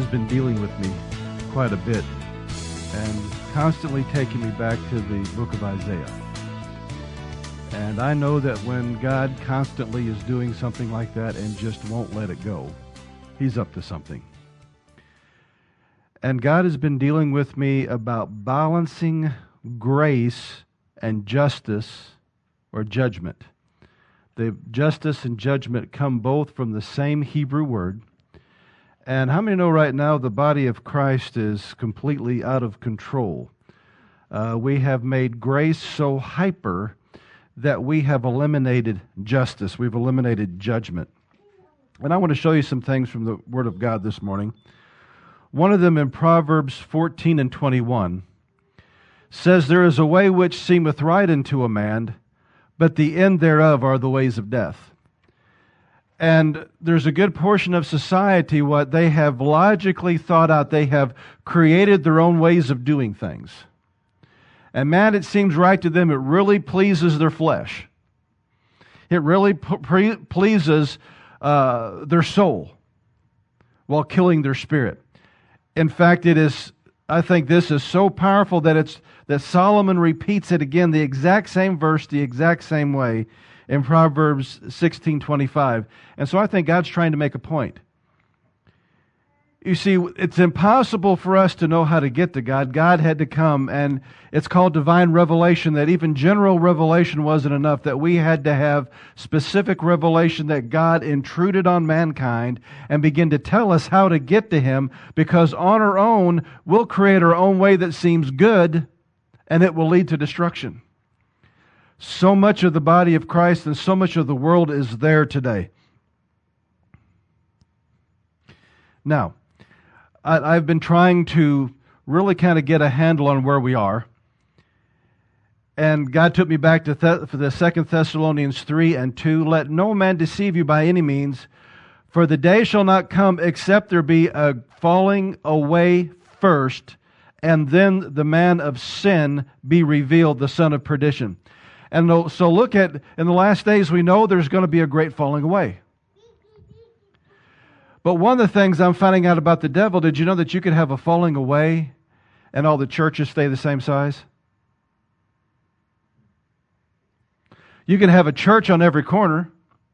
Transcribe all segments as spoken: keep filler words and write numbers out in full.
been dealing with me quite a bit and constantly taking me back to the book of Isaiah. And I know that when God constantly is doing something like that and just won't let it go, He's up to something. And God has been dealing with me about balancing grace and justice or judgment. The justice and judgment come both from the same Hebrew word. And how many know right now the body of Christ is completely out of control? Uh, we have made grace so hyper that we have eliminated justice. We've eliminated judgment. And I want to show you some things from the Word of God this morning. One of them in Proverbs fourteen and twenty-one says, "There is a way which seemeth right unto a man, but the end thereof are the ways of death." And there's a good portion of society what they have logically thought out. They have created their own ways of doing things. And man, it seems right to them. It really pleases their flesh. It really pre- pleases uh, their soul while killing their spirit. In fact, it is, I think this is so powerful that it's that Solomon repeats it again, the exact same verse, the exact same way in Proverbs sixteen twenty-five. And so I think God's trying to make a point. You see, it's impossible for us to know how to get to God. God had to come, and it's called divine revelation, that even general revelation wasn't enough, that we had to have specific revelation that God intruded on mankind and begin to tell us how to get to Him, because on our own, we'll create our own way that seems good, and it will lead to destruction. So much of the body of Christ and so much of the world is there today. Now, I've been trying to really kind of get a handle on where we are. And God took me back to Th- for the Second Thessalonians three and two. "Let no man deceive you by any means, for the day shall not come except there be a falling away first, and then the man of sin be revealed, the son of perdition." And so look at, in the last days, we know there's going to be a great falling away. But one of the things I'm finding out about the devil, did you know that you could have a falling away and all the churches stay the same size? You can have a church on every corner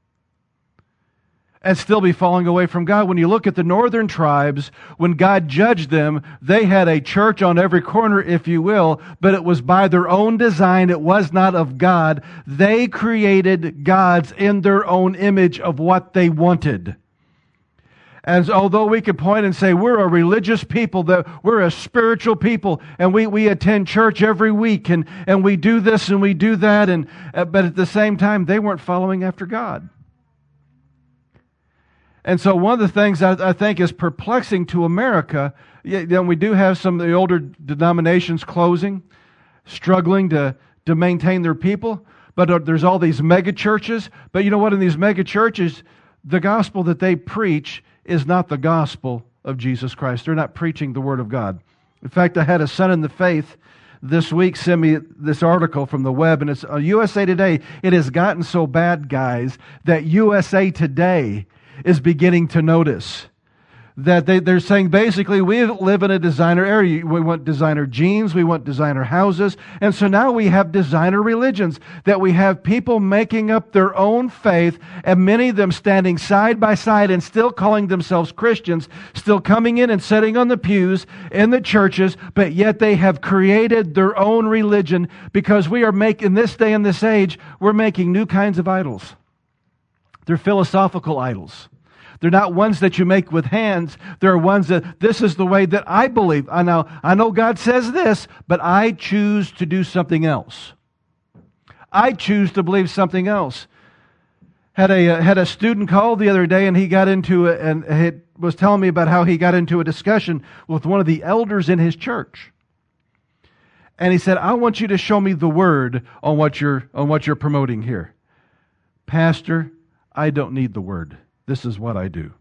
and still be falling away from God. When you look at the northern tribes, when God judged them, they had a church on every corner, if you will, but it was by their own design. It was not of God. They created gods in their own image of what they wanted. And although we could point and say we're a religious people, that we're a spiritual people, and we, we attend church every week, and, and we do this and we do that, and uh, but at the same time, they weren't following after God. And so one of the things I, I think is perplexing to America, you know, we do have some of the older denominations closing, struggling to, to maintain their people, but there's all these mega churches. But you know what? In these mega churches, the gospel that they preach is not the gospel of Jesus Christ. They're not preaching the Word of God. In fact, I had a son in the faith this week send me this article from the web, and it's on U S A Today. It has gotten so bad, guys, that U S A Today is beginning to notice that they, they're saying basically we live in a designer era. We want designer jeans, we want designer houses, and so now we have designer religions, that we have people making up their own faith, and many of them standing side by side and still calling themselves Christians, still coming in and sitting on the pews in the churches, but yet they have created their own religion, because we are making, in this day and this age, we're making new kinds of idols. They're philosophical idols. They're not ones that you make with hands. They're ones that, this is the way that I believe. I know, I know God says this, but I choose to do something else. I choose to believe something else. Had a uh, had a student call the other day, and he got into it, and he was telling me about how he got into a discussion with one of the elders in his church. And he said, "I want you to show me the word on what you're on what you're promoting here." "Pastor, I don't need the word. This is what I do."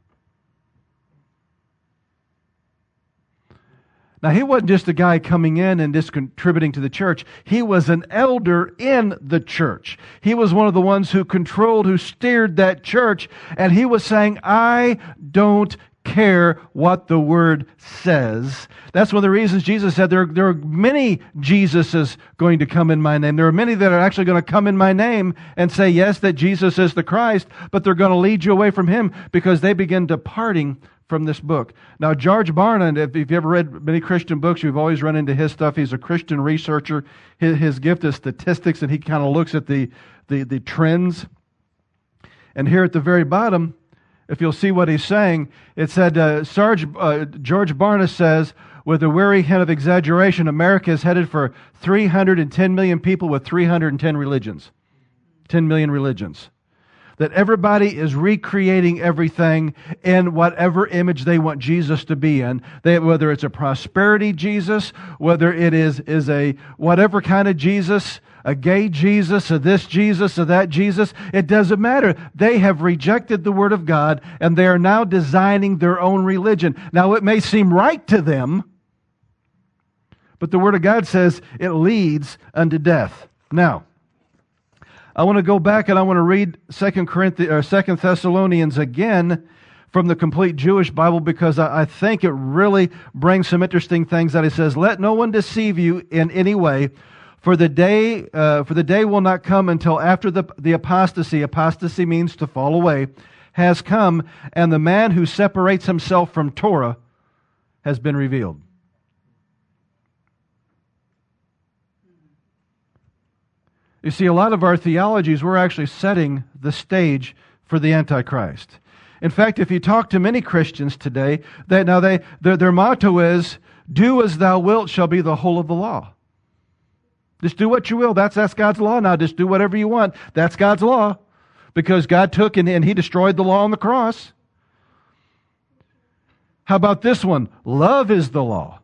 Now, he wasn't just a guy coming in and just contributing to the church. He was an elder in the church. He was one of the ones who controlled, who steered that church. And he was saying, I don't care what the Word says. That's one of the reasons Jesus said there, there are many Jesuses going to come in my name. There are many that are actually going to come in my name and say, yes, that Jesus is the Christ, but they're going to lead you away from Him because they begin departing from this book. Now, George Barna, if you've ever read many Christian books, you've always run into his stuff. He's a Christian researcher. His, his gift is statistics, and he kind of looks at the, the, the trends. And here at the very bottom, if you'll see what he's saying, it said, uh, Sarge, uh, George Barna says, with a weary hint of exaggeration, America is headed for three hundred ten million people with three hundred ten religions. ten million religions. That everybody is recreating everything in whatever image they want Jesus to be in. They, whether it's a prosperity Jesus, whether it is, is a whatever kind of Jesus, a gay Jesus, a this Jesus, a that Jesus, it doesn't matter. They have rejected the Word of God, and they are now designing their own religion. Now, it may seem right to them, but the Word of God says it leads unto death. Now, I want to go back and I want to read Second Corinthians or Second Thessalonians again from the Complete Jewish Bible, because I, I think it really brings some interesting things that it says. Let no one deceive you in any way, for the day uh, for the day will not come until after the the apostasy. Apostasy means to fall away, has come, and the man who separates himself from Torah has been revealed. You see, a lot of our theologies, we're actually setting the stage for the Antichrist. In fact, if you talk to many Christians today, they, now they their, their motto is, do as thou wilt shall be the whole of the law. Just do what you will. That's, that's God's law now. Just do whatever you want. That's God's law. Because God took and, and He destroyed the law on the cross. How about this one? Love is the law.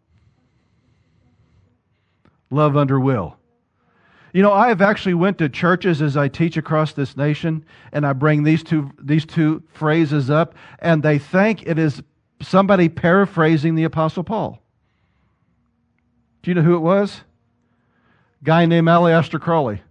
Love under will. You know, I have actually went to churches as I teach across this nation, and I bring these two these two phrases up, and they think it is somebody paraphrasing the Apostle Paul. Do you know who it was? A guy named Aleister Crowley.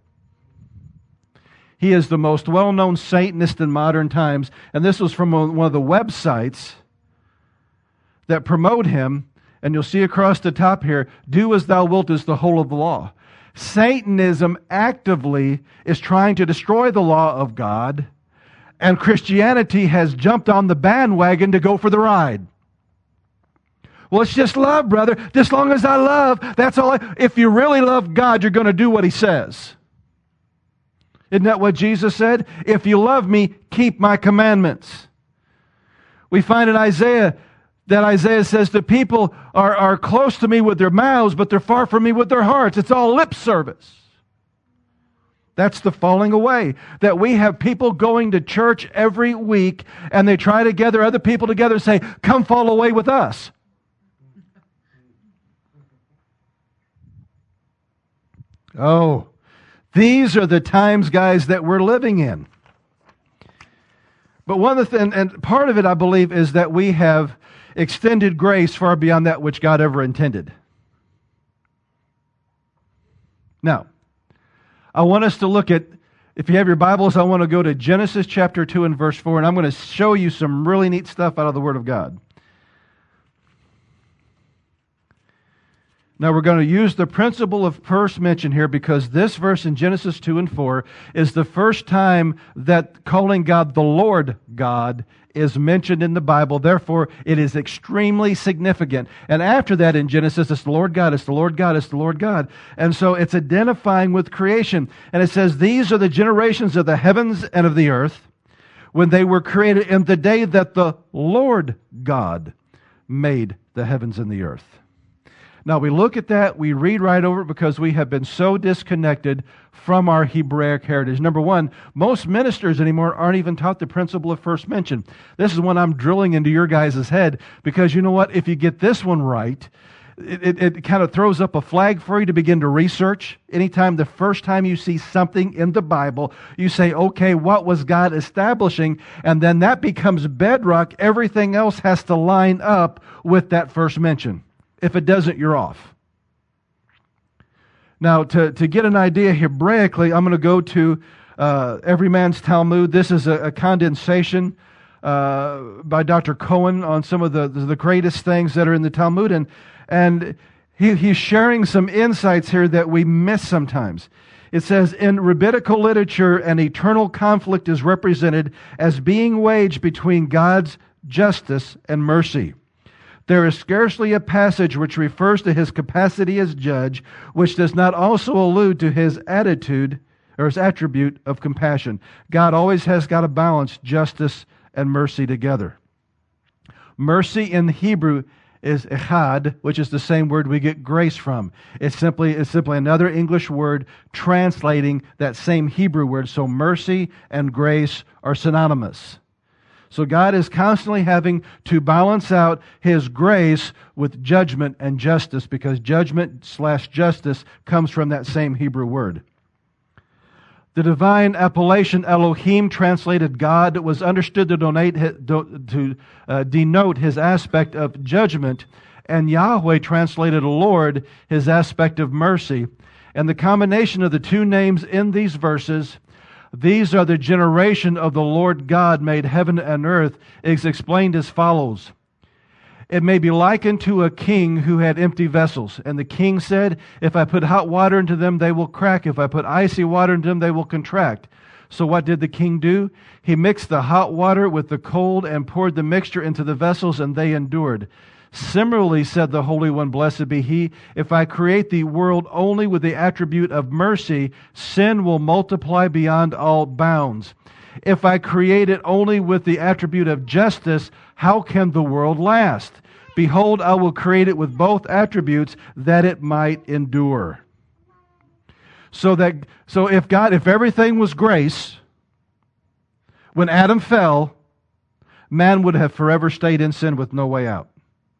He is the most well-known Satanist in modern times, and this was from one of the websites that promote him, and you'll see across the top here, do as thou wilt is the whole of the law. Satanism actively is trying to destroy the law of God, and Christianity has jumped on the bandwagon to go for the ride. Well, it's just love, brother. Just long as I love, that's all. I, if you really love God, you're going to do what He says. Isn't that what Jesus said? If you love me, keep my commandments. We find in Isaiah that Isaiah says the people are, are close to me with their mouths, but they're far from me with their hearts. It's all lip service. That's the falling away. That we have people going to church every week, and they try to gather other people together and say, come fall away with us. Oh, these are the times, guys, that we're living in. But one of the things, and part of it, I believe, is that we have extended grace far beyond that which God ever intended. Now, I want us to look at, if you have your Bibles, I want to go to Genesis chapter two and verse four, and I'm going to show you some really neat stuff out of the Word of God. Now, we're going to use the principle of first mention here, because this verse in Genesis two and four is the first time that calling God the Lord God is mentioned in the Bible. Therefore, it is extremely significant. And after that in Genesis, it's the Lord God, it's the Lord God, it's the Lord God. And so it's identifying with creation. And it says, these are the generations of the heavens and of the earth when they were created in the day that the Lord God made the heavens and the earth. Now, we look at that, we read right over it because we have been so disconnected from our Hebraic heritage. Number one, most ministers anymore aren't even taught the principle of first mention. This is one I'm drilling into your guys' head, because you know what? If you get this one right, it, it, it kind of throws up a flag for you to begin to research. Anytime, the first time you see something in the Bible, you say, okay, what was God establishing? And then that becomes bedrock. Everything else has to line up with that first mention. If it doesn't, you're off. Now, to, to get an idea Hebraically, I'm going to go to uh, Every Man's Talmud. This is a, a condensation uh, by Doctor Cohen on some of the, the greatest things that are in the Talmud. And, and he, he's sharing some insights here that we miss sometimes. It says, in rabbinical literature, an eternal conflict is represented as being waged between God's justice and mercy. There is scarcely a passage which refers to his capacity as judge, which does not also allude to his attitude or his attribute of compassion. God always has got to balance justice and mercy together. Mercy in Hebrew is echad, which is the same word we get grace from. It's simply, it's simply another English word translating that same Hebrew word. So mercy and grace are synonymous. So God is constantly having to balance out His grace with judgment and justice, because judgment slash justice comes from that same Hebrew word. The divine appellation Elohim, translated God, was understood to, donate, to uh, denote His aspect of judgment, and Yahweh, translated Lord, His aspect of mercy. And the combination of the two names in these verses, these are the generation of the Lord God, made heaven and earth, is explained as follows. It may be likened to a king who had empty vessels. And the king said, if I put hot water into them, they will crack. If I put icy water into them, they will contract. So what did the king do? He mixed the hot water with the cold and poured the mixture into the vessels, and they endured. Similarly, said the Holy One, blessed be He, if I create the world only with the attribute of mercy, sin will multiply beyond all bounds. If I create it only with the attribute of justice, how can the world last? Behold, I will create it with both attributes, that it might endure. So that, so if God, if everything was grace, when Adam fell, man would have forever stayed in sin with no way out.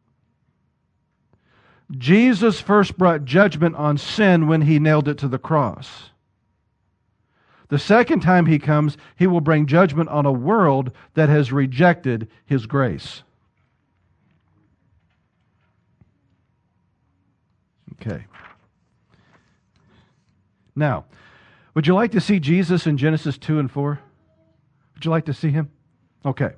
Jesus first brought judgment on sin when He nailed it to the cross. The second time He comes, He will bring judgment on a world that has rejected His grace. Okay. Now, would you like to see Jesus in Genesis two and four? Would you like to see Him? Okay.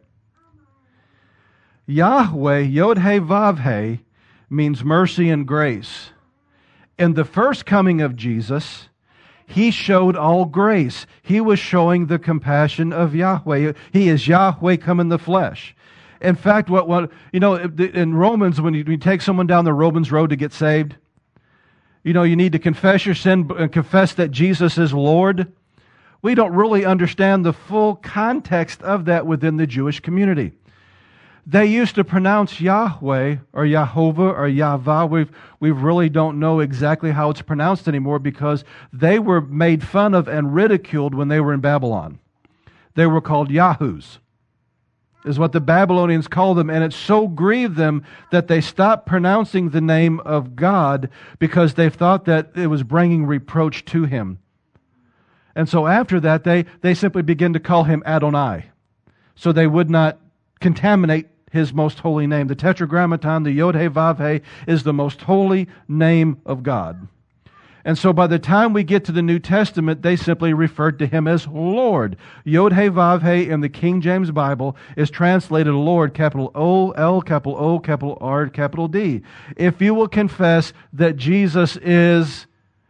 Yahweh, Yod-Heh-Vav-Heh, means mercy and grace. In the first coming of Jesus, He showed all grace. He was showing the compassion of Yahweh. He is Yahweh come in the flesh. In fact, what, what you know, in Romans, when you, when you take someone down the Romans road to get saved, you know, you need to confess your sin and confess that Jesus is Lord. We don't really understand the full context of that within the Jewish community. They used to pronounce Yahweh or Yahovah or Yahvah. We've, we really don't know exactly how it's pronounced anymore, because they were made fun of and ridiculed when they were in Babylon. They were called Yahoos, is what the Babylonians called them, and it so grieved them that they stopped pronouncing the name of God because they thought that it was bringing reproach to Him. And so after that, they, they simply began to call Him Adonai, so they would not contaminate His most holy name. The Tetragrammaton, the Yod-Heh-Vav-Heh, is the most holy name of God. And so by the time we get to the New Testament, they simply referred to Him as Lord. Yod-Heh-Vav-Heh in the King James Bible is translated Lord, capital O, L, capital O, capital R, capital D. If you will confess that Jesus is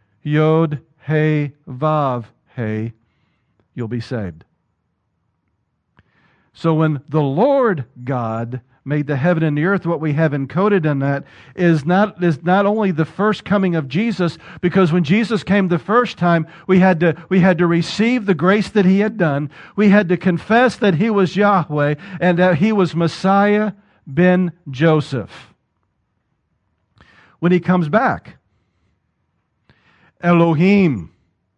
Yod-Heh-Vav-Heh, you'll be saved. So when the Lord God made the heaven and the earth, what we have encoded in that is not, is not only the first coming of Jesus, because when Jesus came the first time, we had to, we had to receive the grace that He had done. We had to confess that He was Yahweh and that He was Messiah ben Joseph. When He comes back, Elohim,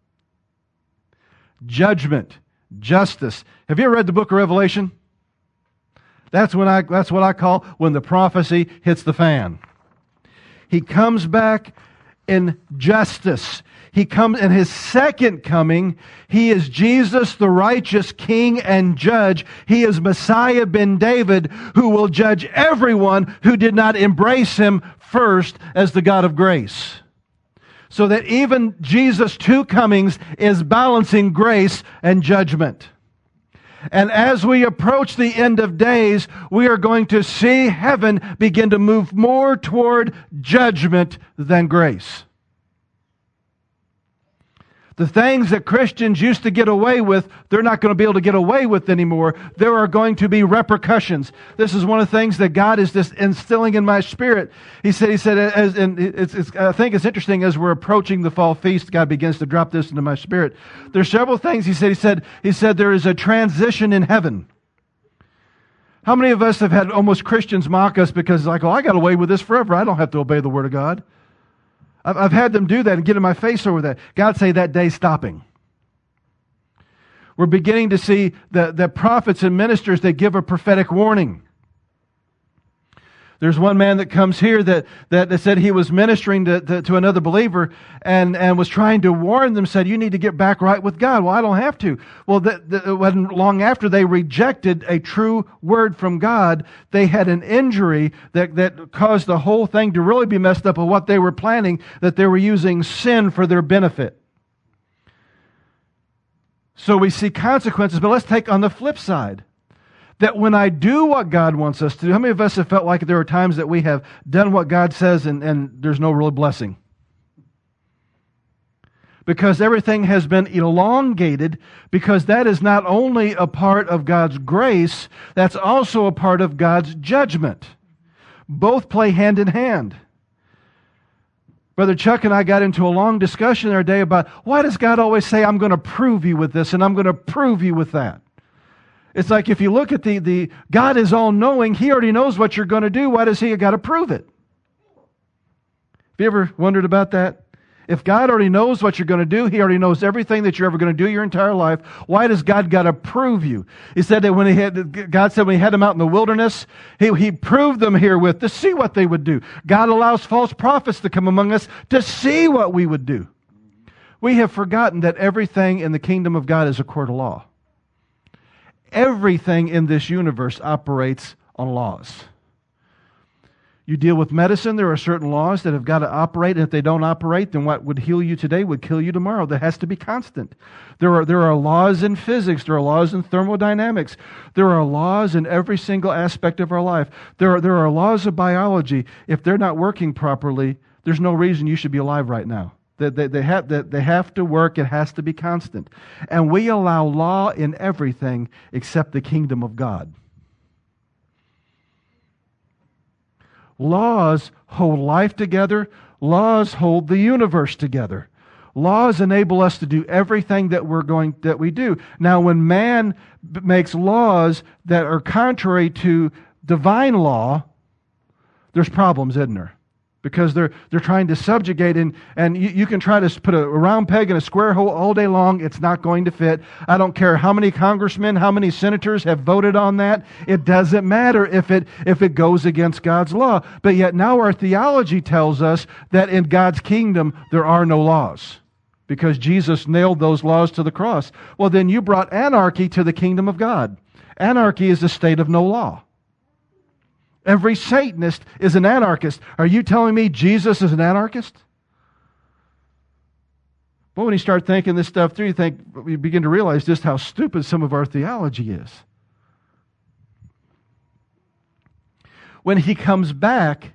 judgment, justice. Have you ever read the book of Revelation? That's when I that's what I call when the prophecy hits the fan. He comes back in justice. He comes in His second coming. He is Jesus, the righteous King and Judge. He is Messiah ben David, who will judge everyone who did not embrace Him first as the God of grace. So that even Jesus' two comings is balancing grace and judgment. And as we approach the end of days, we are going to see heaven begin to move more toward judgment than grace. The things that Christians used to get away with, they're not going to be able to get away with anymore. There are going to be repercussions. This is one of the things that God is just instilling in my spirit. He said, He said, as, and it's, it's, I think it's interesting as we're approaching the fall feast, God begins to drop this into my spirit. There's several things He said. He said, He said there is a transition in heaven. How many of us have had almost Christians mock us because like, oh, I got away with this forever. I don't have to obey the Word of God. I've had them do that and get in my face over that. God say that day's stopping. We're beginning to see the, the prophets and ministers that give a prophetic warning. There's one man that comes here that, that, that said he was ministering to, to, to another believer and, and was trying to warn them, said, you need to get back right with God. Well, I don't have to. Well, the, the, it wasn't long after they rejected a true word from God, they had an injury that, that caused the whole thing to really be messed up of what they were planning, that they were using sin for their benefit. So we see consequences, but let's take on the flip side. That when I do what God wants us to do, how many of us have felt like there are times that we have done what God says and, and there's no real blessing? Because everything has been elongated, because that is not only a part of God's grace, that's also a part of God's judgment. Both play hand in hand. Brother Chuck and I got into a long discussion the other day about why does God always say, I'm going to prove you with this and I'm going to prove you with that? It's like if you look at the, the God is all-knowing. He already knows what you're going to do. Why does He got to prove it? Have you ever wondered about that? If God already knows what you're going to do, He already knows everything that you're ever going to do your entire life, why does God got to prove you? He said that when he had, God said when He had them out in the wilderness, He, he proved them herewith to see what they would do. God allows false prophets to come among us to see what we would do. We have forgotten that everything in the kingdom of God is a court of law. Everything in this universe operates on laws. You deal with medicine, there are certain laws that have got to operate, and if they don't operate, then what would heal you today would kill you tomorrow. That has to be constant. There are, there are laws in physics, there are laws in thermodynamics, there are laws in every single aspect of our life. There are, there are laws of biology. If they're not working properly, there's no reason you should be alive right now. That they, they, have, that they have to work, it has to be constant. And we allow law in everything except the kingdom of God. Laws hold life together. Laws hold the universe together. Laws enable us to do everything that we're going that we do. Now, when man b- makes laws that are contrary to divine law, there's problems, isn't there? Because they're they're trying to subjugate, and, and you, you can try to put a round peg in a square hole all day long. It's not going to fit. I don't care how many congressmen, how many senators have voted on that. It doesn't matter if it if it goes against God's law. But yet now our theology tells us that in God's kingdom there are no laws, because Jesus nailed those laws to the cross. Well, then you brought anarchy to the kingdom of God. Anarchy is the state of no law. Every Satanist is an anarchist. Are you telling me Jesus is an anarchist? But when you start thinking this stuff through, you think you begin to realize just how stupid some of our theology is. When He comes back,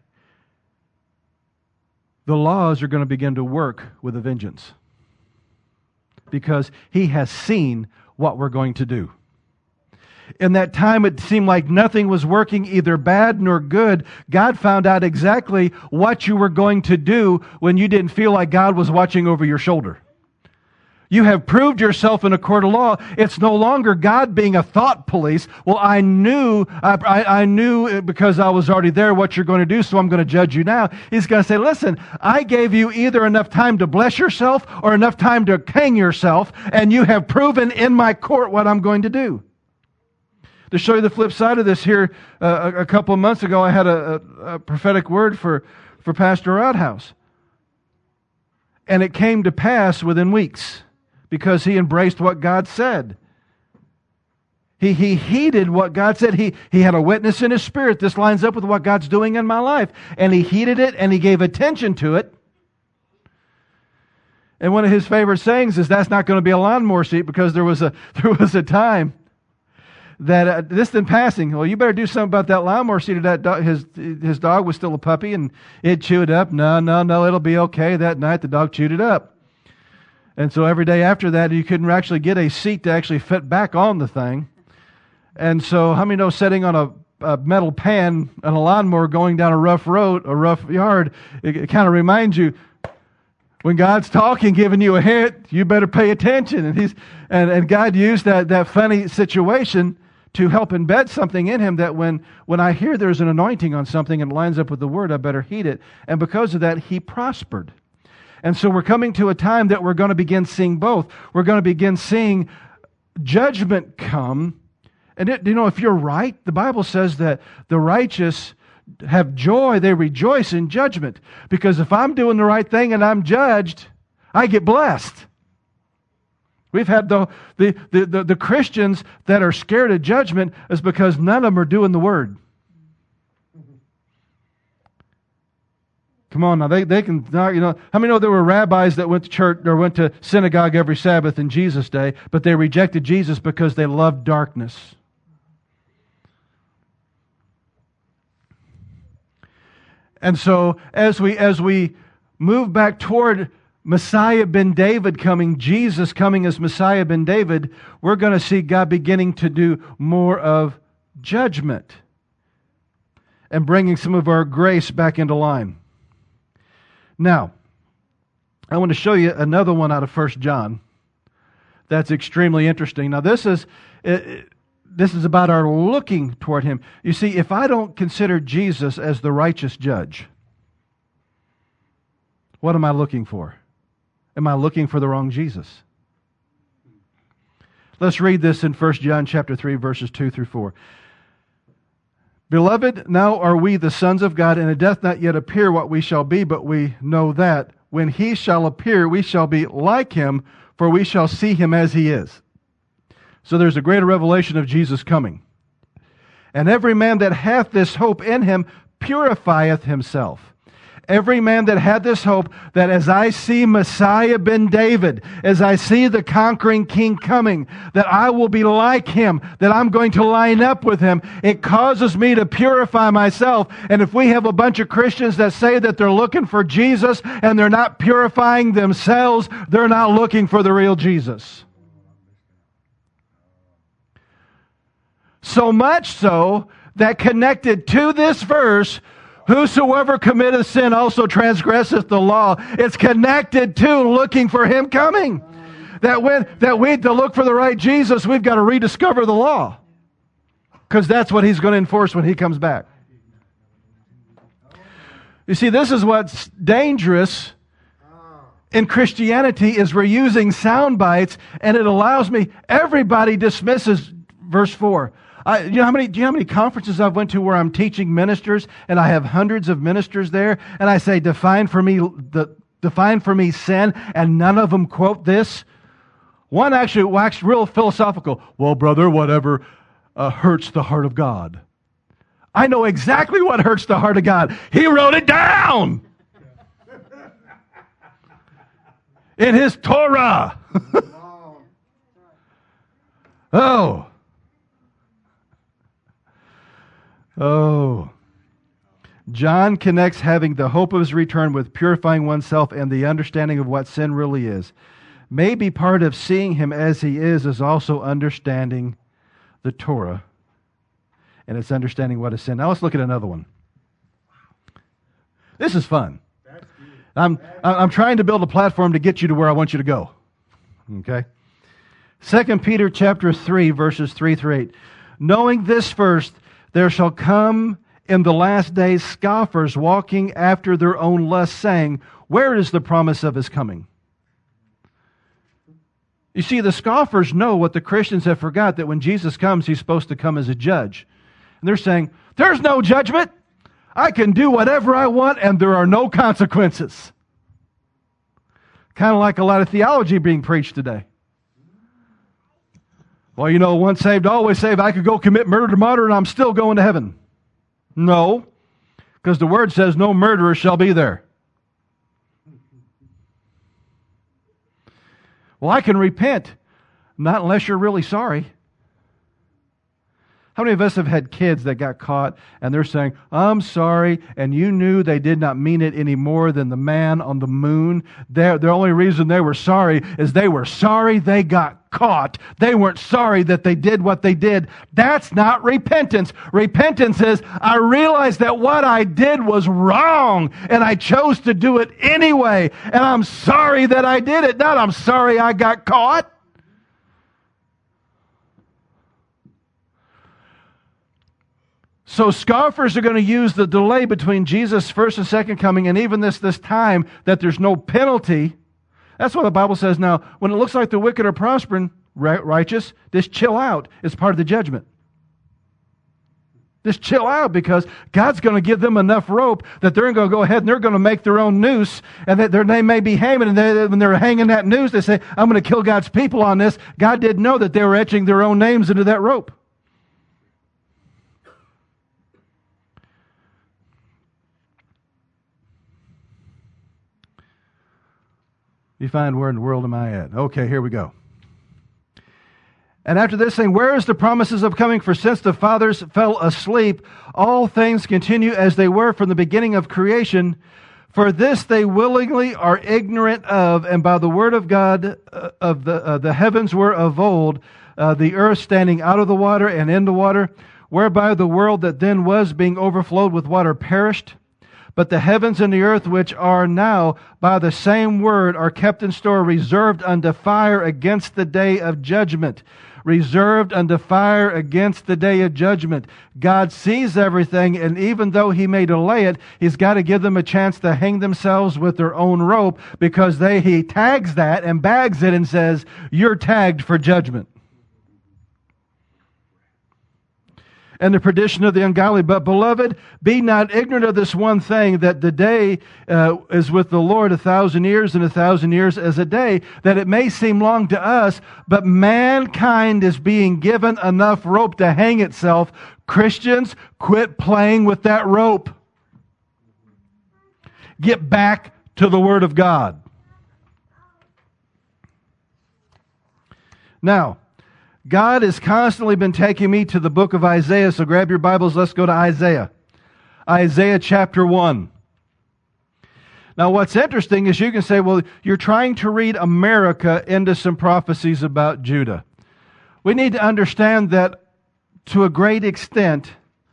the laws are going to begin to work with a vengeance, because He has seen what we're going to do. In that time, it seemed like nothing was working, either bad nor good. God found out exactly what you were going to do when you didn't feel like God was watching over your shoulder. You have proved yourself in a court of law. It's no longer God being a thought police. Well, I knew, I, I, I knew because I was already there what you're going to do, so I'm going to judge you now. He's going to say, listen, I gave you either enough time to bless yourself or enough time to hang yourself, and you have proven in my court what I'm going to do. To show you the flip side of this here, uh, a, a couple of months ago, I had a, a, a prophetic word for, for Pastor Roudhouse. And it came to pass within weeks, because he embraced what God said. He, he heeded what God said. He, he had a witness in his spirit. This lines up with what God's doing in my life. And he heeded it, and he gave attention to it. And one of his favorite sayings is, that's not going to be a lawnmower seat, because there was a there was a time that uh, this in passing, well, you better do something about that lawnmower seat. Or that dog, his his dog was still a puppy, and it chewed up. No, no, no, it'll be okay. That night, the dog chewed it up, and so every day after that, you couldn't actually get a seat to actually fit back on the thing. And so, how many know sitting on a, a metal pan and a lawnmower going down a rough road, a rough yard, it, it kind of reminds you, when God's talking, giving you a hint, you better pay attention. And he's and, and God used that, that funny situation to help embed something in him that when, when I hear there's an anointing on something and it lines up with the Word, I better heed it. And because of that, he prospered. And so we're coming to a time that we're going to begin seeing both. We're going to begin seeing judgment come. And it, you know, if you're right, the Bible says that the righteous have joy, they rejoice in judgment. Because if I'm doing the right thing and I'm judged, I get blessed. We've had the, the, the, the, the Christians that are scared of judgment is because none of them are doing the Word. Come on now, they, they can, you know, how many know there were rabbis that went to church or went to synagogue every Sabbath in Jesus' day, but they rejected Jesus because they loved darkness. And so as we as we move back toward Messiah ben David coming, Jesus coming as Messiah ben David, we're going to see God beginning to do more of judgment and bringing some of our grace back into line. Now, I want to show you another one out of First John that's extremely interesting. Now, this is this is about our looking toward Him. You see, if I don't consider Jesus as the righteous judge, what am I looking for? Am I looking for the wrong Jesus? Let's read this in First John chapter three, verses two through four. Beloved, now are we the sons of God, and it doth not yet appear what we shall be, but we know that when He shall appear, we shall be like Him, for we shall see Him as He is. So there's a greater revelation of Jesus coming. And every man that hath this hope in Him purifieth himself. Every man that had this hope, that as I see Messiah ben David, as I see the conquering king coming, that I will be like him, that I'm going to line up with him, it causes me to purify myself. And if we have a bunch of Christians that say that they're looking for Jesus and they're not purifying themselves, they're not looking for the real Jesus. So much so that connected to this verse, whosoever committeth sin also transgresseth the law. It's connected to looking for Him coming. That when that we to look for the right Jesus, we've got to rediscover the law. Because that's what He's going to enforce when He comes back. You see, this is what's dangerous in Christianity, is we're using sound bites, and it allows me, everybody dismisses verse four. I, you know how many? Do you know how many conferences I've went to where I'm teaching ministers, and I have hundreds of ministers there, and I say, "Define for me the define for me sin," and none of them quote this. One actually waxed real philosophical. Well, brother, whatever uh, hurts the heart of God. I know exactly what hurts the heart of God. He wrote it down in His Torah. Oh. Oh. John connects having the hope of His return with purifying oneself and the understanding of what sin really is. Maybe part of seeing Him as He is is also understanding the Torah, and it's understanding what is sin. Now let's look at another one. This is fun. I'm I'm trying to build a platform to get you to where I want you to go. Okay? Second Peter chapter three, verses three through eight. Knowing this first, there shall come in the last days scoffers walking after their own lusts, saying, where is the promise of His coming? You see, the scoffers know what the Christians have forgot, that when Jesus comes, He's supposed to come as a judge. And they're saying, there's no judgment. I can do whatever I want and there are no consequences. Kind of like a lot of theology being preached today. Well, you know, once saved, always saved. I could go commit murder tomorrow and I'm still going to heaven. No, because the Word says no murderer shall be there. Well, I can repent. Not unless you're really sorry. How many of us have had kids that got caught and they're saying, I'm sorry, and you knew they did not mean it any more than the man on the moon? They're, the only reason they were sorry is they were sorry they got caught. They weren't sorry that they did what they did. That's not repentance. Repentance is, I realized that what I did was wrong, and I chose to do it anyway, and I'm sorry that I did it. Not I'm sorry I got caught. So scoffers are going to use the delay between Jesus' first and second coming, and even this, this time that there's no penalty. That's why the Bible says now, when it looks like the wicked are prospering, righteous, just chill out. It's part of the judgment. Just chill out, because God's going to give them enough rope that they're going to go ahead and they're going to make their own noose, and that their name may be Haman, and they, when they're hanging that noose, they say, I'm going to kill God's people on this. God didn't know that they were etching their own names into that rope. You find, where in the world am I at? Okay, here we go. And after this, saying, where is the promises of coming? For since the fathers fell asleep, all things continue as they were from the beginning of creation. For this they willingly are ignorant of, and by the word of God uh, of the uh, the heavens were of old, uh, the earth standing out of the water and in the water, whereby the world that then was, being overflowed with water, perished. But the heavens and the earth, which are now by the same word, are kept in store, reserved unto fire against the day of judgment. Reserved unto fire against the day of judgment. God sees everything, and even though He may delay it, He's got to give them a chance to hang themselves with their own rope, because they He tags that and bags it and says, you're tagged for judgment. And the perdition of the ungodly. But, beloved, be not ignorant of this one thing, that the day uh, is with the Lord a thousand years, and a thousand years as a day, that it may seem long to us, but mankind is being given enough rope to hang itself. Christians, quit playing with that rope. Get back to the Word of God. Now, God has constantly been taking me to the book of Isaiah, so grab your Bibles, let's go to Isaiah. Isaiah chapter one. Now what's interesting is you can say, well, you're trying to read America into some prophecies about Judah. We need to understand that to a great extent,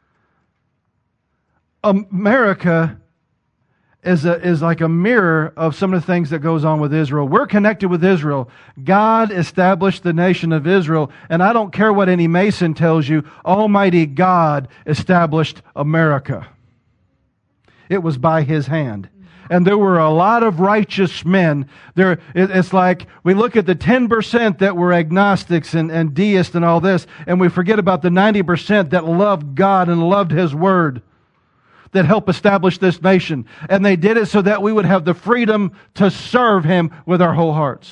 America is a, is like a mirror of some of the things that goes on with Israel. We're connected with Israel. God established the nation of Israel, and I don't care what any Mason tells you, Almighty God established America. It was by His hand. And there were a lot of righteous men. There, it's like we look at the ten percent that were agnostics and, and deists and all this, and we forget about the ninety percent that loved God and loved His Word, that helped establish this nation. And they did it so that we would have the freedom to serve Him with our whole hearts.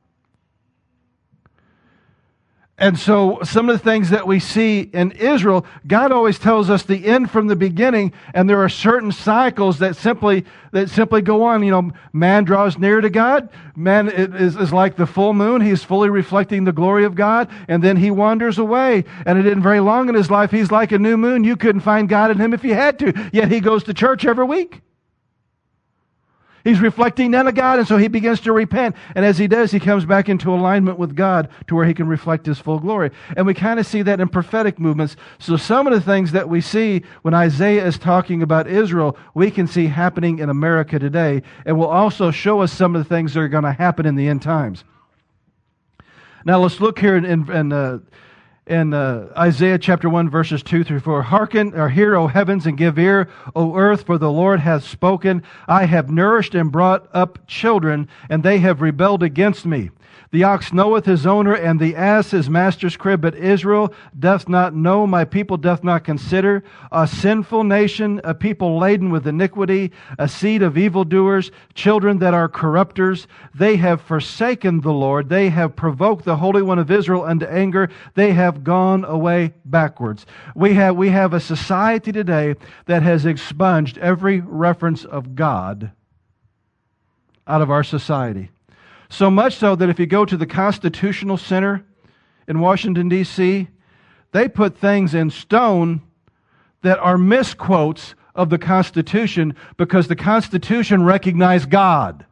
And so some of the things that we see in Israel, God always tells us the end from the beginning, and there are certain cycles that simply that simply go on. You know, man draws near to God. Man is, is like the full moon. He's fully reflecting the glory of God, and then he wanders away. And it isn't very long in his life. He's like a new moon. You couldn't find God in him if you had to, yet he goes to church every week. He's reflecting none of God, and so he begins to repent. And as he does, he comes back into alignment with God to where he can reflect His full glory. And we kind of see that in prophetic movements. So some of the things that we see when Isaiah is talking about Israel, we can see happening in America today, and will also show us some of the things that are going to happen in the end times. Now let's look here in, in, in uh, In uh, Isaiah chapter one, verses two through four. Hearken, or hear, O heavens, and give ear, O earth, for the Lord hath spoken. I have nourished and brought up children, and they have rebelled against me. The ox knoweth his owner, and the ass his master's crib, but Israel doth not know, my people doth not consider. A sinful nation, a people laden with iniquity, a seed of evildoers, children that are corrupters. They have forsaken the Lord. They have provoked the Holy One of Israel unto anger. They have gone away backwards. We have, we have a society today that has expunged every reference of God out of our society. So much so that if you go to the Constitutional Center in Washington, D C, They put things in stone that are misquotes of the Constitution because the Constitution recognized God.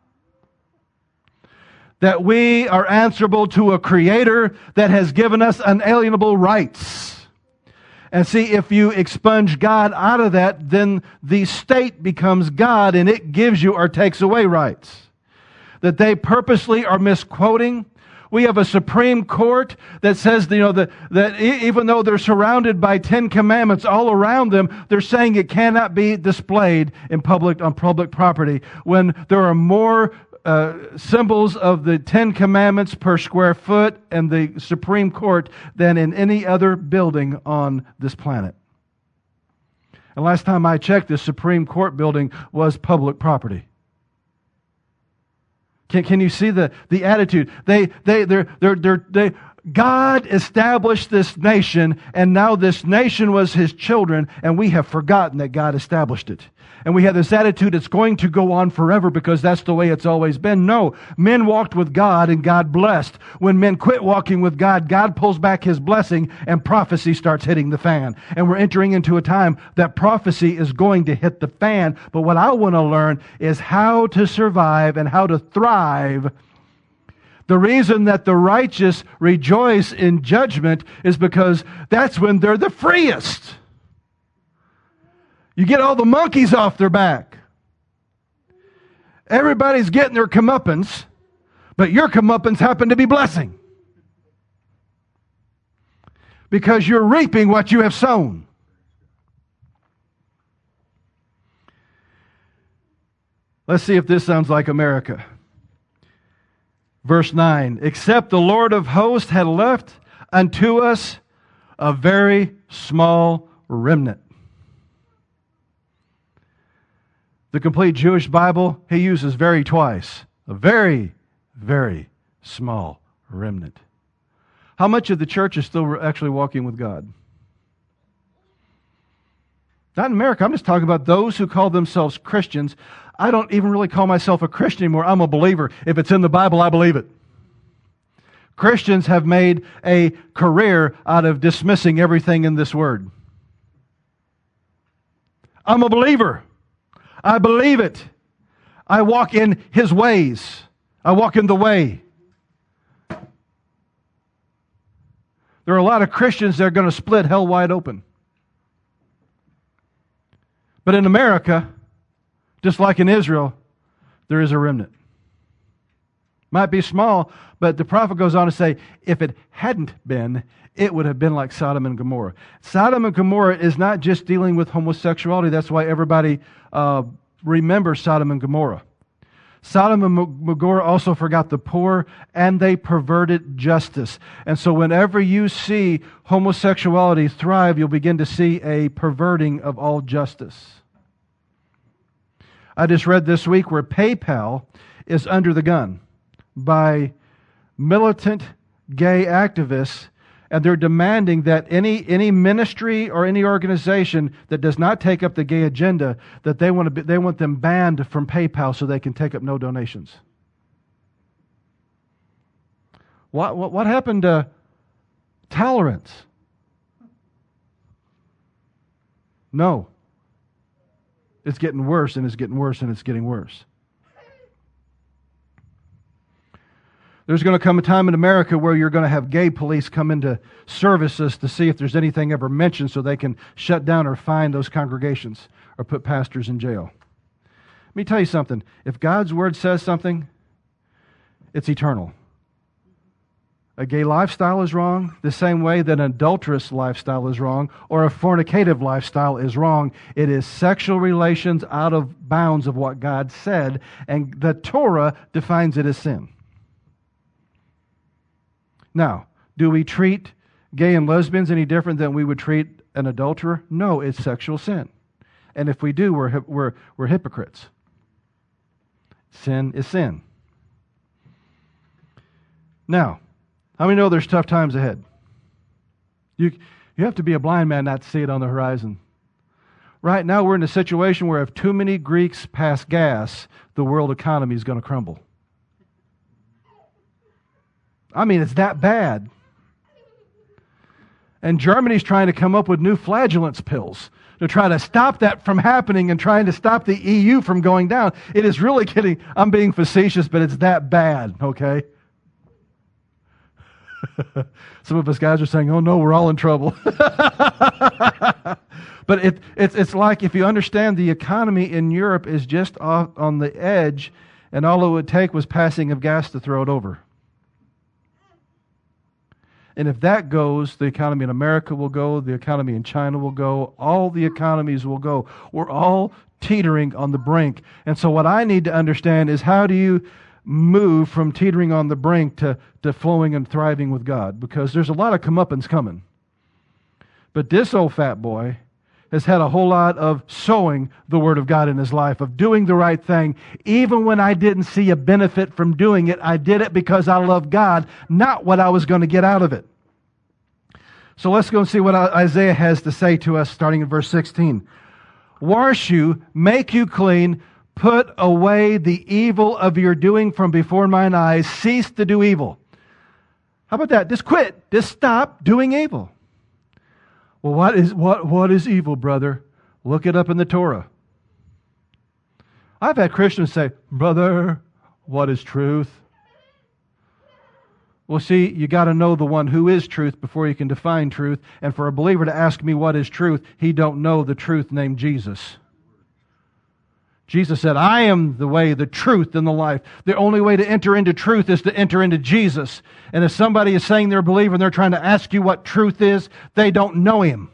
That we are answerable to a Creator that has given us unalienable rights. And see, if you expunge God out of that, then the state becomes God and it gives you or takes away rights. That they purposely are misquoting. We have a Supreme Court that says, you know, that, that even though they're surrounded by Ten Commandments all around them, they're saying it cannot be displayed in public on public property when there are more uh, symbols of the Ten Commandments per square foot and the Supreme Court than in any other building on this planet. And last time I checked, the Supreme Court building was public property. Can, can you see the, the attitude? They, they, they're, they're, they're, they, God established this nation, and now this nation was His children, and we have forgotten that God established it. And we have this attitude, it's going to go on forever because that's the way it's always been. No, men walked with God and God blessed. When men quit walking with God, God pulls back His blessing and prophecy starts hitting the fan. And we're entering into a time that prophecy is going to hit the fan. But what I want to learn is how to survive and how to thrive. The reason that the righteous rejoice in judgment is because that's when they're the freest. You get all the monkeys off their back. Everybody's getting their comeuppance, but your comeuppance happen to be blessing. Because you're reaping what you have sown. Let's see if this sounds like America. Verse nine, except the Lord of hosts had left unto us a very small remnant. The complete Jewish Bible, he uses very twice. A very, very small remnant. How much of the church is still actually walking with God? Not in America. I'm just talking about those who call themselves Christians. I don't even really call myself a Christian anymore. I'm a believer. If it's in the Bible, I believe it. Christians have made a career out of dismissing everything in this word. I'm a believer. I believe it. I walk in His ways. I walk in the way. There are a lot of Christians that are going to split hell wide open. But in America, just like in Israel, there is a remnant. Might be small, but the prophet goes on to say, if it hadn't been, it would have been like Sodom and Gomorrah. Sodom and Gomorrah is not just dealing with homosexuality. That's why everybody uh, remembers Sodom and Gomorrah. Sodom and Gomorrah also forgot the poor, and they perverted justice. And so whenever you see homosexuality thrive, you'll begin to see a perverting of all justice. I just read this week where PayPal is under the gun by militant gay activists, and they're demanding that any any ministry or any organization that does not take up the gay agenda, that they want to be, they want them banned from PayPal so they can take up no donations. What what, what happened to tolerance? No. It's getting worse, and it's getting worse, and it's getting worse. There's going to come a time in America where you're going to have gay police come into services to see if there's anything ever mentioned so they can shut down or fine those congregations or put pastors in jail. Let me tell you something. If God's Word says something, it's eternal. A gay lifestyle is wrong the same way that an adulterous lifestyle is wrong or a fornicative lifestyle is wrong. It is sexual relations out of bounds of what God said, and the Torah defines it as sin. Now, do we treat gay and lesbians any different than we would treat an adulterer? No, it's sexual sin. And if we do, we're, we're, we're hypocrites. Sin is sin. Now, how many know there's tough times ahead? You, you have to be a blind man not to see it on the horizon. Right now, we're in a situation where if too many Greeks pass gas, the world economy is going to crumble. I mean, it's that bad. And Germany's trying to come up with new flagellants pills to try to stop that from happening and trying to stop the E U from going down. It is really getting, I'm being facetious, but it's that bad, okay? Some of us guys are saying, oh no, we're all in trouble. But it, it's, it's like if you understand the economy in Europe is just off on the edge, and all it would take was passing of gas to throw it over. And if that goes, the economy in America will go, the economy in China will go, all the economies will go. We're all teetering on the brink. And so what I need to understand is, how do you move from teetering on the brink to, to flowing and thriving with God? Because there's a lot of comeuppance coming. But this old fat boy has had a whole lot of sowing the Word of God in his life, of doing the right thing. Even when I didn't see a benefit from doing it, I did it because I love God, not what I was going to get out of it. So let's go and see what Isaiah has to say to us, starting in verse sixteen. Wash you, make you clean, put away the evil of your doing from before mine eyes, cease to do evil. How about that? Just quit. Just stop doing evil. Well, what is what what is evil, brother? Look it up in the Torah. I've had Christians say, brother, what is truth? Well, see, you got to know the one who is truth before you can define truth. And for a believer to ask me what is truth, he don't know the truth named Jesus. Jesus said, I am the way, the truth, and the life. The only way to enter into truth is to enter into Jesus. And if somebody is saying they're a believer and they're trying to ask you what truth is, they don't know Him.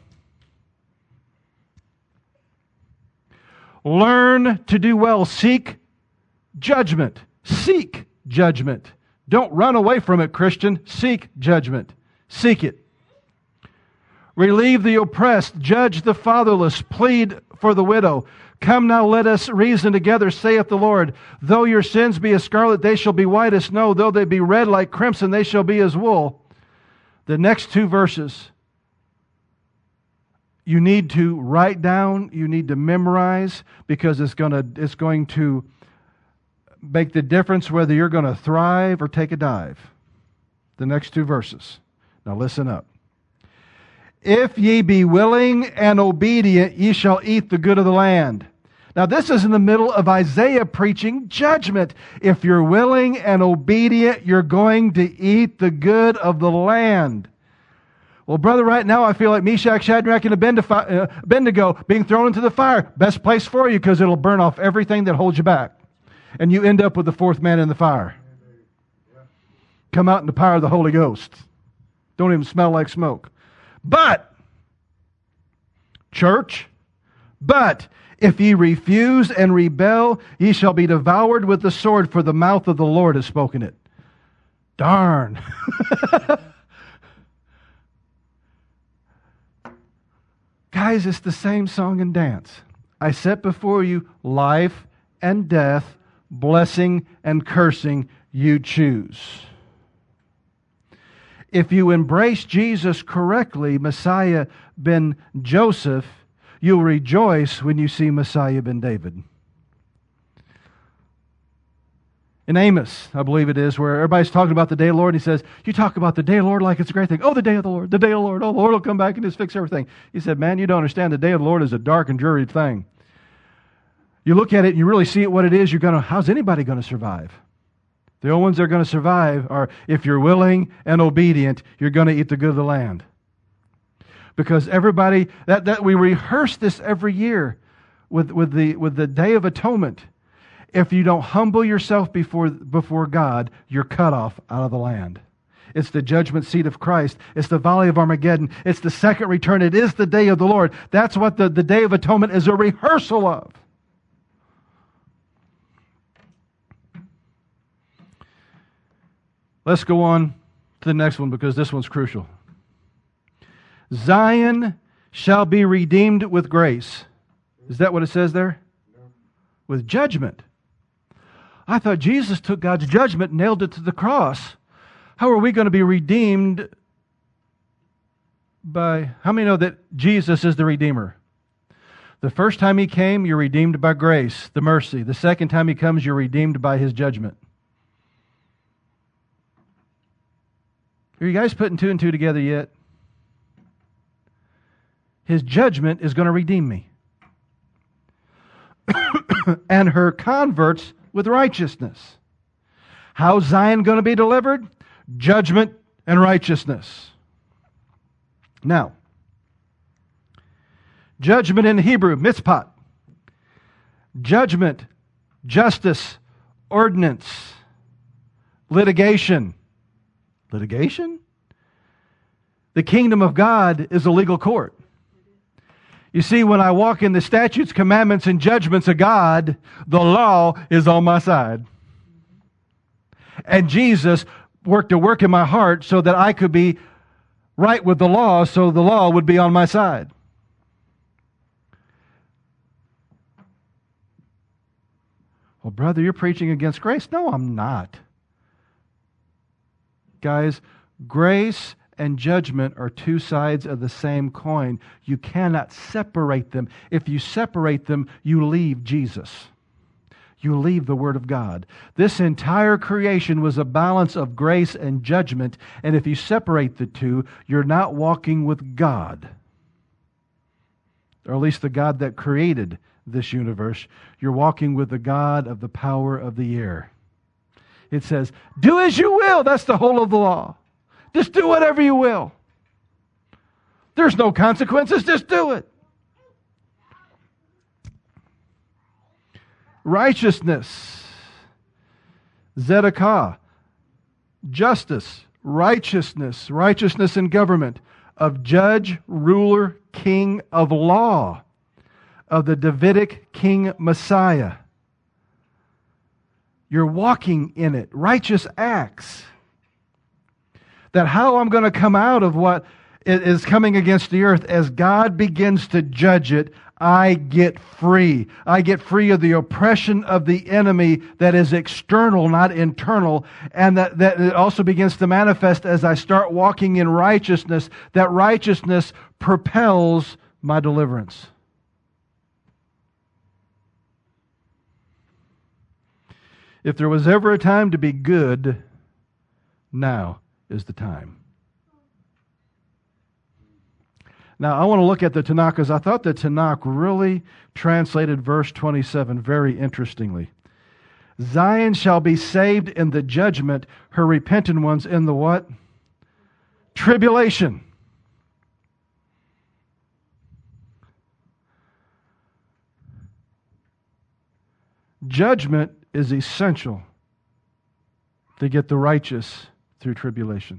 Learn to do well. Seek judgment. Seek judgment. Don't run away from it, Christian. Seek judgment. Seek it. Relieve the oppressed. Judge the fatherless. Plead for the widow. Come now, let us reason together, saith the Lord. Though your sins be as scarlet, they shall be white as snow. Though they be red like crimson, they shall be as wool. The next two verses, you need to write down, you need to memorize, because it's going to, it's going to make the difference whether you're going to thrive or take a dive. The next two verses. Now listen up. If ye be willing and obedient, ye shall eat the good of the land. Now this is in the middle of Isaiah preaching judgment. If you're willing and obedient, you're going to eat the good of the land. Well, brother, right now I feel like Meshach, Shadrach, and Abednego being thrown into the fire. Best place for you, because it'll burn off everything that holds you back. And you end up with the fourth man in the fire. Come out in the power of the Holy Ghost. Don't even smell like smoke. But, church, but if ye refuse and rebel, ye shall be devoured with the sword, for the mouth of the Lord has spoken it. Darn. Guys, it's the same song and dance. I set before you life and death, blessing and cursing, you choose. If you embrace Jesus correctly, Messiah ben Joseph, you'll rejoice when you see Messiah ben David. In Amos, I believe it is, where everybody's talking about the day of the Lord, and he says, you talk about the day of the Lord like it's a great thing. Oh, the day of the Lord, the day of the Lord. Oh, the Lord will come back and just fix everything. He said, man, you don't understand. The day of the Lord is a dark and dreary thing. You look at it and you really see it what it is, you're going to, how's anybody going to survive? The only ones that are going to survive are, if you're willing and obedient, you're going to eat the good of the land. Because everybody, that, that we rehearse this every year with, with, the, with the Day of Atonement. If you don't humble yourself before, before God, you're cut off out of the land. It's the judgment seat of Christ. It's the valley of Armageddon. It's the second return. It is the day of the Lord. That's what the, the Day of Atonement is a rehearsal of. Let's go on to the next one, because this one's crucial. Zion shall be redeemed with grace. Is that what it says there? No. With judgment. I thought Jesus took God's judgment and nailed it to the cross. How are we going to be redeemed by... How many know that Jesus is the Redeemer? The first time He came, you're redeemed by grace, the mercy. The second time He comes, you're redeemed by His judgment. Are you guys putting two and two together yet? His judgment is going to redeem me. And her converts with righteousness. How's Zion going to be delivered? Judgment and righteousness. Now, judgment in Hebrew, mitzpat. Judgment, justice, ordinance, litigation. Litigation? The kingdom of God is a legal court. You see, when I walk in the statutes, commandments, and judgments of God, the law is on my side. And Jesus worked a work in my heart so that I could be right with the law, so the law would be on my side. Well, brother, you're preaching against grace. No, I'm not. Guys, grace and judgment are two sides of the same coin. You cannot separate them. If you separate them, you leave Jesus. You leave the Word of God. This entire creation was a balance of grace and judgment, and if you separate the two, you're not walking with God. Or at least the God that created this universe. You're walking with the God of the power of the air. It says, do as you will. That's the whole of the law. Just do whatever you will. There's no consequences. Just do it. Righteousness. Tzedakah. Justice. Righteousness. Righteousness in government. Of judge, ruler, king of law. Of the Davidic King Messiah. You're walking in it. Righteous acts. That how I'm going to come out of what is coming against the earth, as God begins to judge it, I get free. I get free of the oppression of the enemy that is external, not internal, and that, that it also begins to manifest as I start walking in righteousness. That righteousness propels my deliverance. If there was ever a time to be good, now is the time. Now, I want to look at the Tanakh because I thought the Tanakh really translated verse twenty-seven very interestingly. Zion shall be saved in the judgment, her repentant ones in the what? Tribulation. Judgment is essential to get the righteous through tribulation.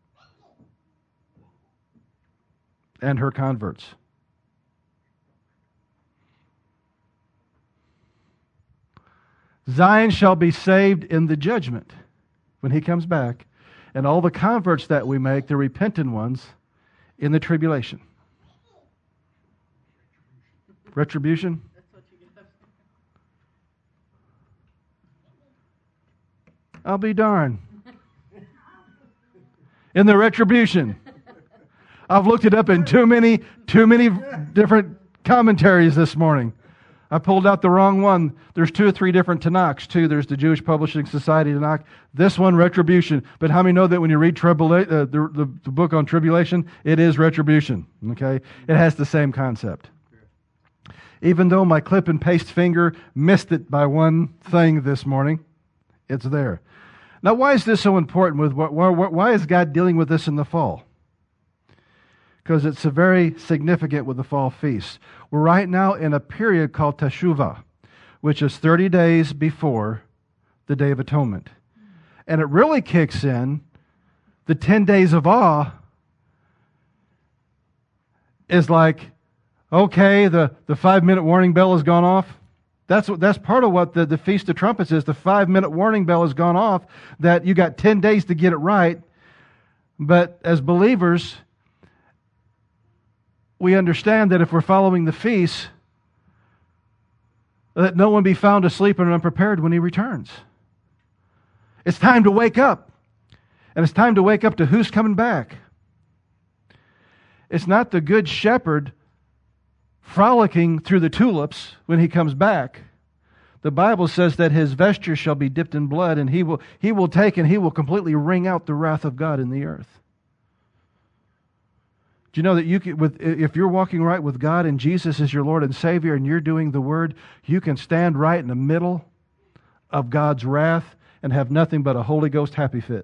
And her converts. Zion shall be saved in the judgment when He comes back, and all the converts that we make, the repentant ones, in the tribulation. Retribution? I'll be darned. In the retribution. I've looked it up in too many, too many different commentaries this morning. I pulled out the wrong one. There's two or three different Tanakhs, too. There's the Jewish Publishing Society Tanakh. This one, retribution. But how many know that when you read tribula- uh, the, the, the book on tribulation, it is retribution. Okay? It has the same concept. Even though my clip and paste finger missed it by one thing this morning, it's there. Now, why is this so important? With what, why, why is God dealing with this in the fall? Because it's a very significant with the fall feast. We're right now in a period called Teshuvah, which is thirty days before the Day of Atonement. And it really kicks in, the ten days of awe is like, okay, the, the five-minute warning bell has gone off. That's what, that's part of what the, the Feast of Trumpets is. The five-minute warning bell has gone off, that you got ten days to get it right. But as believers, we understand that if we're following the feast, that no one be found asleep and unprepared when He returns. It's time to wake up. And it's time to wake up to who's coming back. It's not the good shepherd frolicking through the tulips when He comes back. The Bible says that His vesture shall be dipped in blood, and He will, he will take and He will completely wring out the wrath of God in the earth. Do you know that you can, with, if you're walking right with God and Jesus is your Lord and Savior and you're doing the Word, you can stand right in the middle of God's wrath and have nothing but a Holy Ghost happy fit.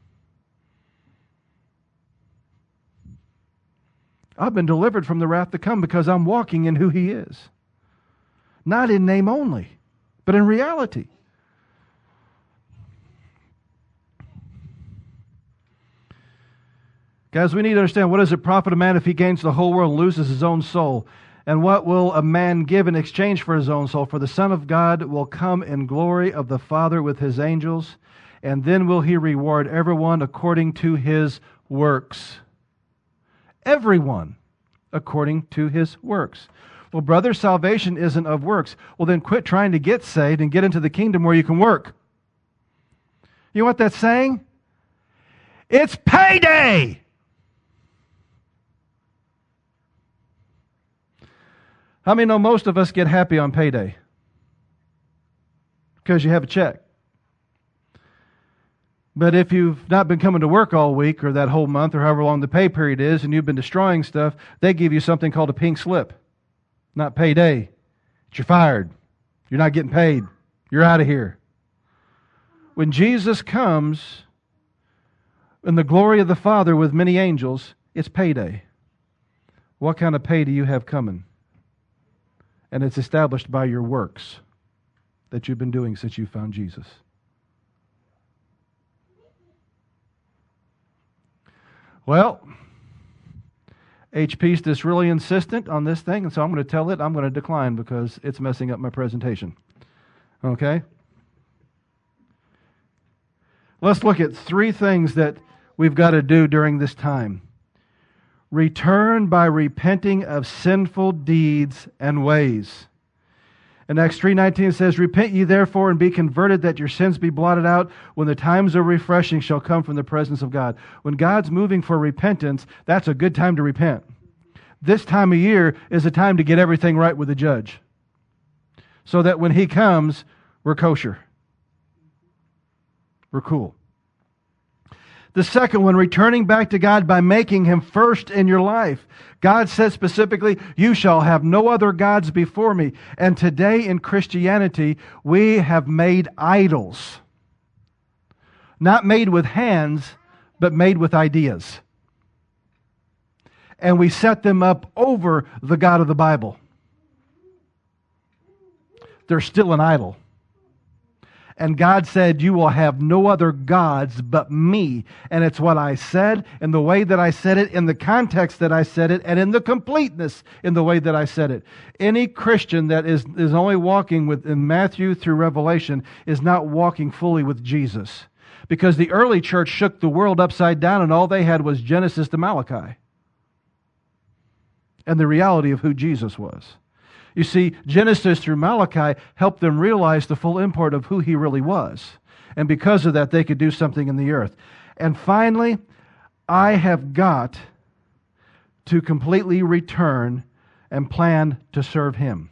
I've been delivered from the wrath to come because I'm walking in who He is. Not in name only, but in reality. Guys, we need to understand, what does it profit a man if he gains the whole world and loses his own soul? And what will a man give in exchange for his own soul? For the Son of God will come in glory of the Father with His angels, and then will He reward everyone according to his works. Everyone according to his works. Well, brother, salvation isn't of works. Well, then quit trying to get saved and get into the kingdom where you can work. You know what that's saying? It's payday! How many know most of us get happy on payday? Because you have a check. But if you've not been coming to work all week or that whole month or however long the pay period is and you've been destroying stuff, they give you something called a pink slip. Not payday. You're fired. You're not getting paid. You're out of here. When Jesus comes in the glory of the Father with many angels, it's payday. What kind of pay do you have coming? And it's established by your works that you've been doing since you found Jesus. Well, H P's just really insistent on this thing, and so I'm going to tell it I'm going to decline because it's messing up my presentation. Okay? Let's look at three things that we've got to do during this time. Return by repenting of sinful deeds and ways. In Acts three nineteen it says, Repent ye therefore and be converted, that your sins be blotted out, when the times of refreshing shall come from the presence of God. When God's moving for repentance, that's a good time to repent. This time of year is a time to get everything right with the judge, so that when He comes, we're kosher. We're cool. The second one, returning back to God by making Him first in your life. God said specifically, you shall have no other gods before me. And today in Christianity, we have made idols. Not made with hands, but made with ideas. And we set them up over the God of the Bible. They're still an idol. And God said, you will have no other gods but me. And it's what I said, in the way that I said it, in the context that I said it, and in the completeness in the way that I said it. Any Christian that is, is only walking with in Matthew through Revelation is not walking fully with Jesus. Because the early church shook the world upside down and all they had was Genesis to Malachi. And the reality of who Jesus was. You see, Genesis through Malachi helped them realize the full import of who He really was. And because of that, they could do something in the earth. And finally, I have got to completely return and plan to serve Him.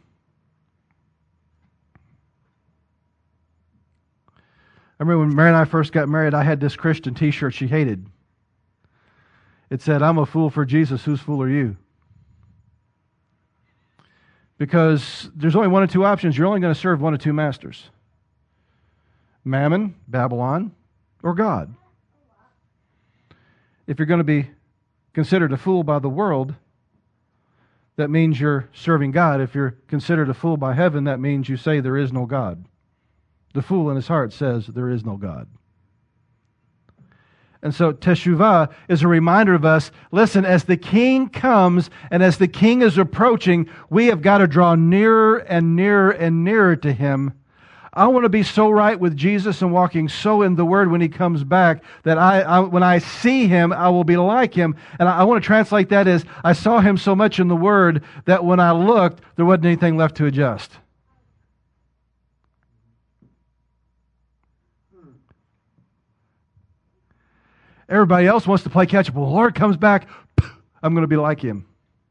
I remember when Mary and I first got married, I had this Christian t-shirt she hated. It said, I'm a fool for Jesus, whose fool are you? Because there's only one or two options. You're only going to serve one or two masters. Mammon, Babylon, or God. If you're going to be considered a fool by the world, that means you're serving God. If you're considered a fool by heaven, that means you say there is no God. The fool in his heart says there is no God. And so Teshuvah is a reminder of us, listen, as the King comes and as the King is approaching, we have got to draw nearer and nearer and nearer to Him. I want to be so right with Jesus and walking so in the Word when He comes back that I, I when I see Him, I will be like Him. And I, I want to translate that as, I saw Him so much in the Word that when I looked, there wasn't anything left to adjust. Everybody else wants to play catch up. Well, the Lord comes back, I'm going to be like Him.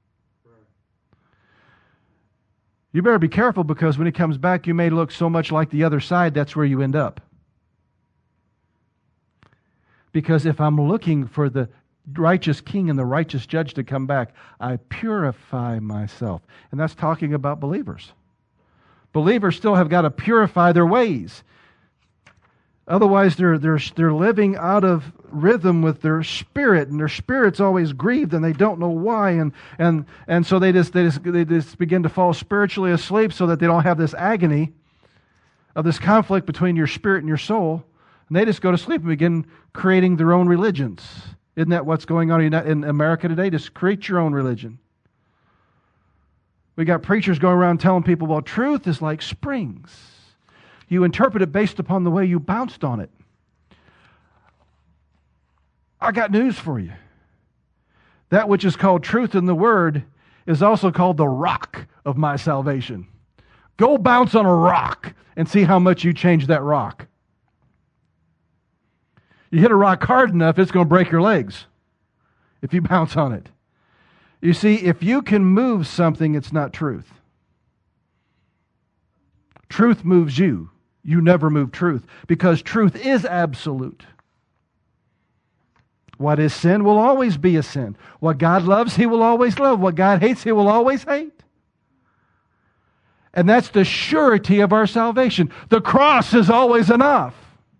You better be careful, because when He comes back, you may look so much like the other side, that's where you end up. Because if I'm looking for the righteous king and the righteous judge to come back. I purify myself. And that's talking about believers. Believers still have got to purify their ways. Otherwise, they're, they're, they're living out of rhythm with their spirit, and their spirit's always grieved, and they don't know why. And, and, and so they just, they, just, they just begin to fall spiritually asleep so that they don't have this agony of this conflict between your spirit and your soul. And they just go to sleep and begin creating their own religions. Isn't that what's going on in America today? Just create your own religion. We got preachers going around telling people, well, truth is like springs. You interpret it based upon the way you bounced on it. I got news for you. That which is called truth in the Word is also called the rock of my salvation. Go bounce on a rock and see how much you change that rock. You hit a rock hard enough, it's going to break your legs if you bounce on it. You see, if you can move something, it's not truth. Truth moves you. You never move truth, because truth is absolute. What is sin will always be a sin. What God loves, He will always love. What God hates, He will always hate. And that's the surety of our salvation. The cross is always enough.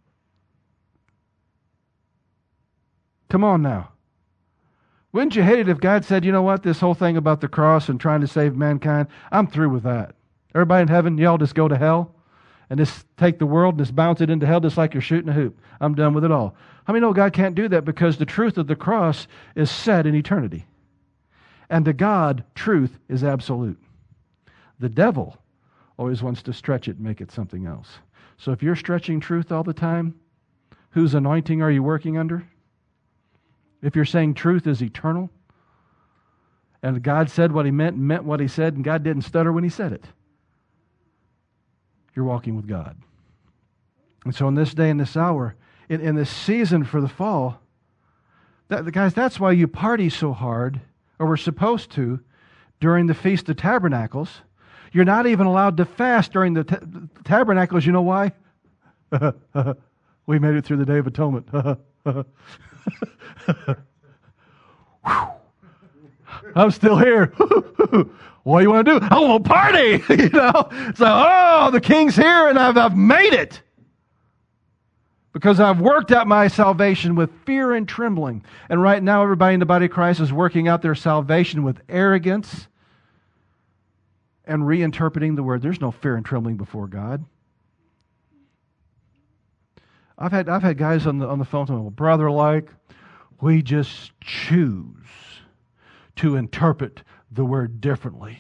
Come on now. Wouldn't you hate it if God said, you know what, this whole thing about the cross and trying to save mankind, I'm through with that. Everybody in heaven, y'all just go to hell and just take the world and just bounce it into hell just like you're shooting a hoop. I'm done with it all. How many know God can't do that? Because the truth of the cross is set in eternity. And to God, truth is absolute. The devil always wants to stretch it and make it something else. So if you're stretching truth all the time, whose anointing are you working under? If you're saying truth is eternal, and God said what He meant and meant what He said, and God didn't stutter when He said it, you're walking with God. And so in this day and this hour, in, in this season for the fall, that, guys, that's why you party so hard, or we're supposed to, during the Feast of Tabernacles. You're not even allowed to fast during the ta- Tabernacles. You know why? We made it through the Day of Atonement. I'm still here. What do you want to do? I want to party. You know, so oh, the King's here, and I've I've made it because I've worked out my salvation with fear and trembling. And right now, everybody in the body of Christ is working out their salvation with arrogance and reinterpreting the word. There's no fear and trembling before God. I've had I've had guys on the on the phone telling me, well, brother, like, we just choose to interpret the word differently.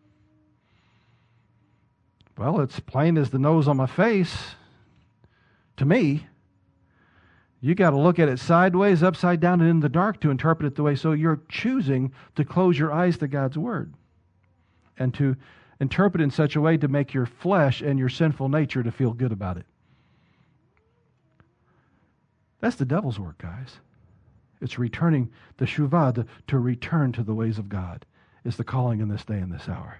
Well, it's plain as the nose on my face to me. You got to look at it sideways, upside down, and in the dark to interpret it the way. So you're choosing to close your eyes to God's word and to interpret it in such a way to make your flesh and your sinful nature to feel good about it. That's the devil's work, guys. It's returning the shuvah, to, to return to the ways of God, is the calling in this day and this hour.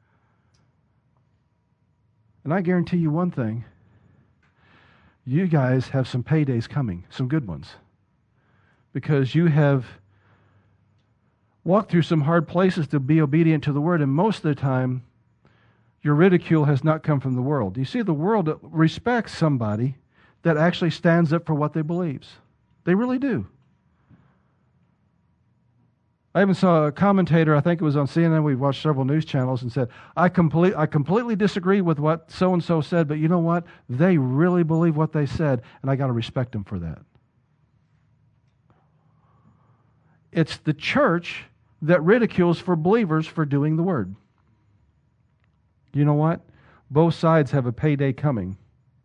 And I guarantee you one thing. You guys have some paydays coming, some good ones. Because you have walked through some hard places to be obedient to the word, and most of the time, your ridicule has not come from the world. You see, the world respects somebody that actually stands up for what they believes. They really do. I even saw a commentator, I think it was on C N N, we've watched several news channels, and said, I, complete, I completely disagree with what so-and-so said, but you know what? They really believe what they said, and I got to respect them for that. It's the church that ridicules for believers for doing the word. You know what? Both sides have a payday coming.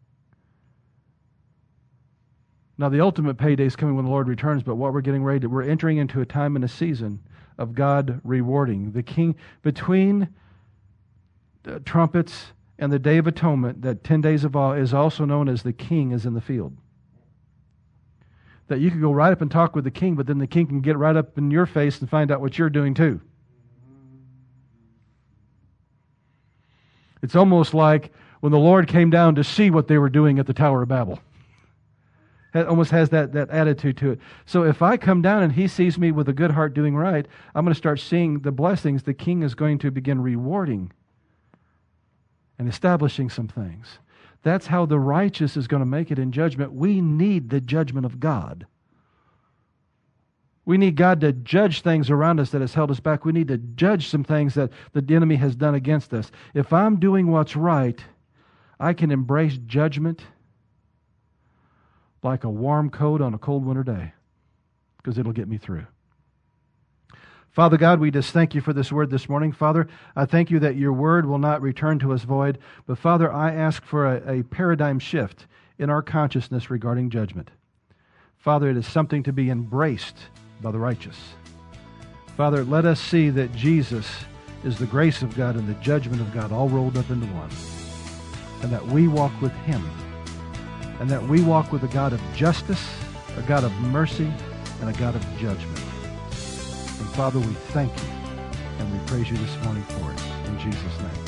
Now, the ultimate payday is coming when the Lord returns, but what we're getting ready to, we're entering into a time and a season of God rewarding. The King, between the trumpets and the Day of Atonement, that ten days of awe is also known as the King is in the field. That you can go right up and talk with the King, but then the King can get right up in your face and find out what you're doing too. It's almost like when the Lord came down to see what they were doing at the Tower of Babel. It almost has that, that attitude to it. So if I come down and he sees me with a good heart doing right, I'm going to start seeing the blessings the king is going to begin rewarding and establishing some things. That's how the righteous is going to make it in judgment. We need the judgment of God. We need God to judge things around us that has held us back. We need to judge some things that the enemy has done against us. If I'm doing what's right, I can embrace judgment like a warm coat on a cold winter day, because it'll get me through. Father God, we just thank you for this word this morning. Father, I thank you that your word will not return to us void. But Father, I ask for a, a paradigm shift in our consciousness regarding judgment. Father, it is something to be embraced by the righteous. Father, let us see that Jesus is the grace of God and the judgment of God all rolled up into one. And that we walk with him. And that we walk with a God of justice, a God of mercy, and a God of judgment. And Father, we thank you and we praise you this morning for it. In Jesus' name.